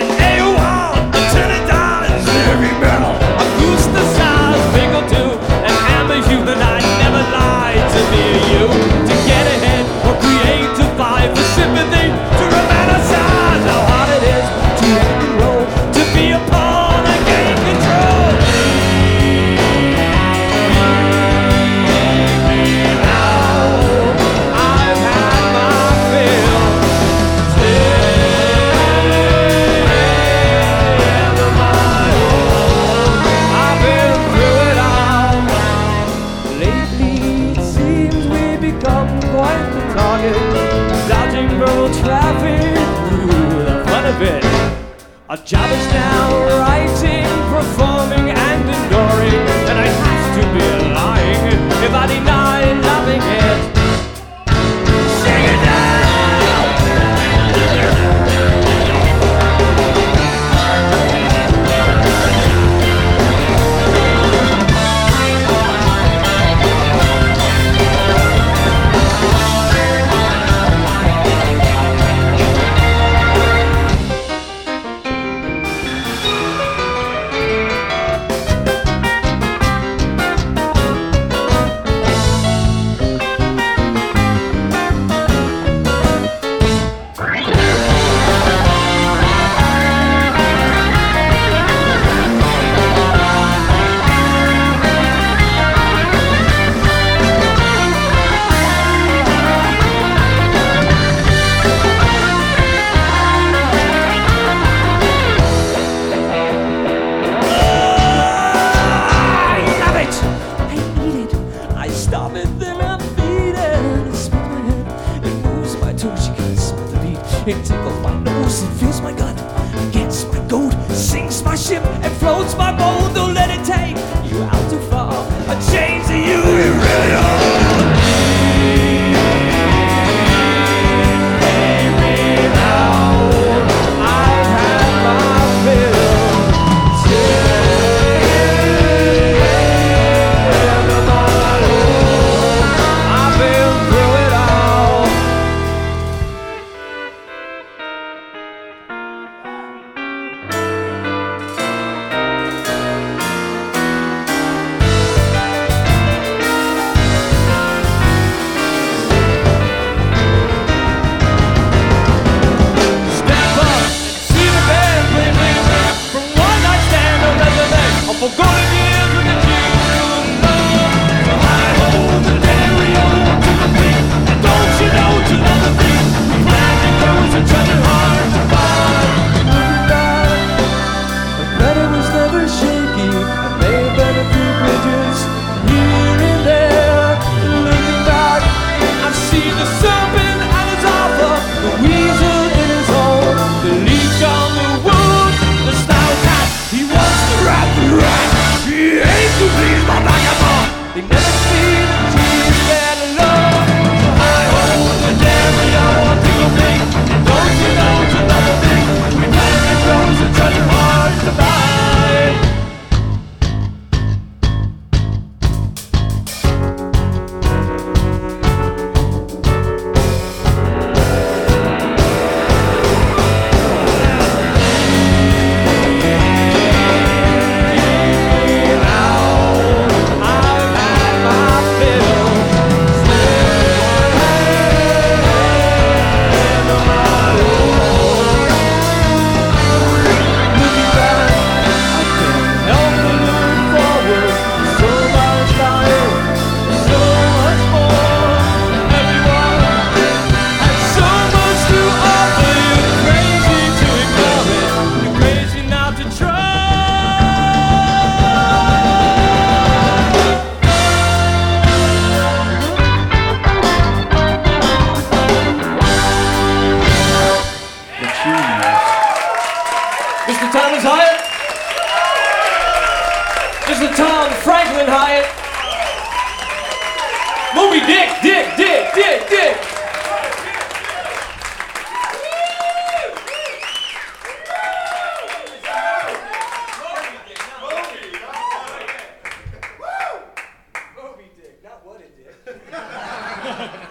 Our job is now writing, performing and enduring, and I have to be lying if I deny loving it. Sing it it tickles my nose, it fills my gut, gets my goat, sinks my ship, and floats my boat. Don't let it take you out too far. A change to you, you really are. Baby, now I've had my fill. I've been through it all. For golden years with the children love. So I hold the stereo to the beat. And don't you know to love the beat? Magic goes and trying hard to find. Looking back, I bet it was never shaky. I may have been a few bridges here and there. Looking back, I see the serpent and his offer, the weasel in his hole, the leech on the wood, the stout cat. He wants to wrap the rat. He hates to please my vagabond. They never see the tears that I love. So I hold the stereo to the thing. Don't you know to love the thing? We plant the drones and try hard to buy. Mr. Thomas Hyatt, Mr. Tom Franklin Hyatt, Moby Dick, Dick. Moby Dick, not what it did.